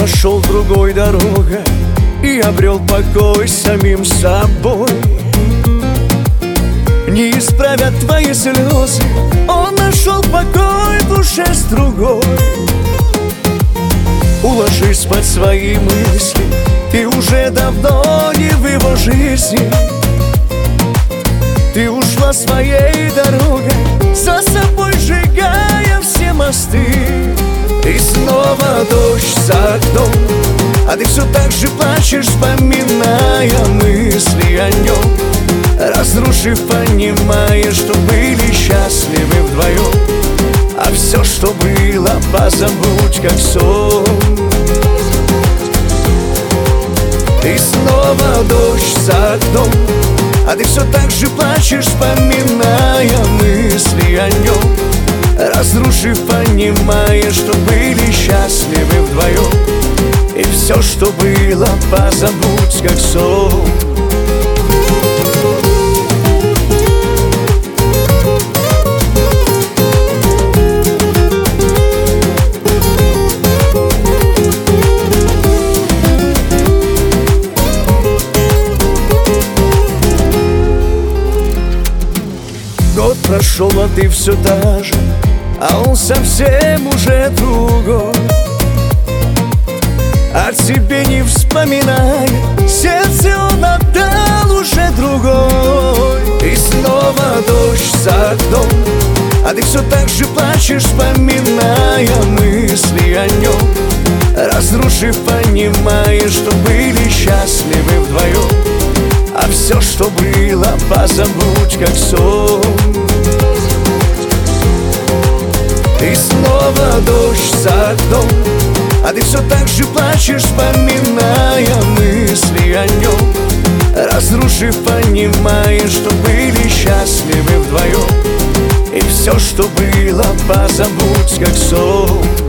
пошел другой дорогой и обрел покой с самим собой. Не исправят твои слезы, он нашел покой в душе с другой. Уложись под свои мысли, ты уже давно не в его жизни. Ты ушла своей дорогой, за собой сжигая все мосты. И снова дождь за окном, а ты все так же плачешь, вспоминая мысли о нем. Разрушив, понимая, что были счастливы вдвоем. А все, что было, позабудь, как сон. И снова дождь за окном, а ты все так же плачешь, вспоминая мысли о нем. Разрушив, понимая, что были счастливы вдвоем. И все, что было, позабудь, как сон. Год прошел, а ты все та же, а он совсем уже другой. О тебе не вспоминает, сердце он отдал уже другой. И снова дождь за окном, а ты все так же плачешь, вспоминая мысли о нем. Разрушив, понимая, что были счастливы вдвоем. А все, что было, позабудь, как сон. И снова дождь за окном, а ты все так же плачешь, вспоминая мысли о нем. Разрушив, понимая, что были счастливы вдвоем. И все, что было, позабудь, как сон.